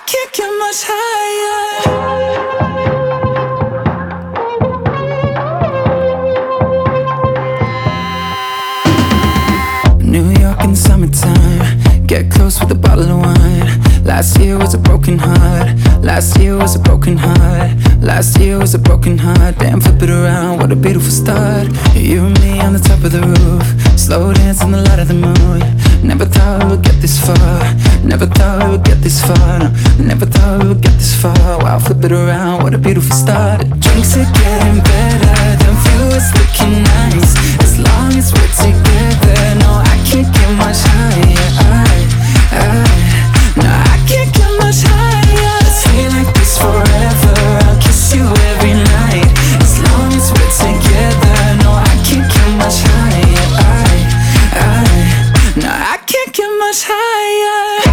can't get much higher. New York in the summertime, get close with a bottle of wine. Last year was a broken heart. Last year was a broken heart. Last year was a broken heart. Damn, flip it around, what a beautiful start. You and me on the top of the roof, slow dance in the light of the moon. Never thought we would get this far. Never thought we would get this far. No, never thought we would get this far. Wow, flip it around, what a beautiful start. Drinks are getting better, the view is looking nice. As long as we're together, no, I can't get much higher. No, I can't get much higher. Let's stay like this forever. I'll kiss you every night. As long as we're together, no, I can't get much higher. No, I can't get much higher.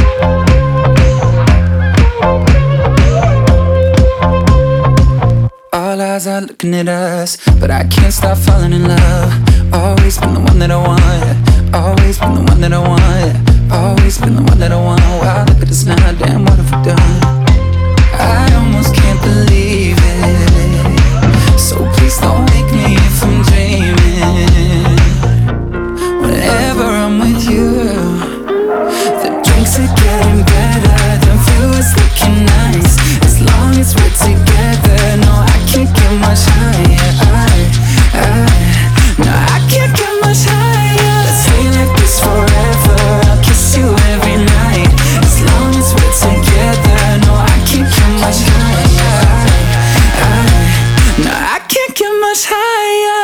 All eyes are looking at us, but I can't stop falling in love. Always been the one that I want. Always been the one that I want. Always been the one that I want. Wow, look at us now, damn, what have we done? I almost can't believe it. So please don't wake me if I'm dreaming. Whenever I'm with you, the drinks are getting better, the view is looking nice. As long as we're together, no, I can't get much higher. No, I can't get much higher. Let's stay like this forever. I'll kiss you every night. As long as we're together, no, I can't get much higher. No, I can't get much higher.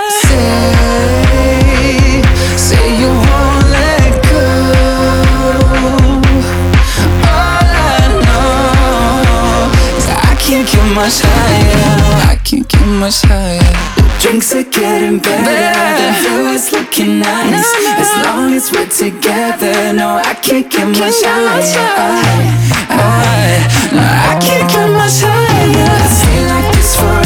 Say you won't let go. All I know is I can't get much higher. I can't get much higher. Drinks are getting better, the view is looking nice. As long as we're together, no, I can't get much higher. No, I can't get much higher. Let's stay like this forever.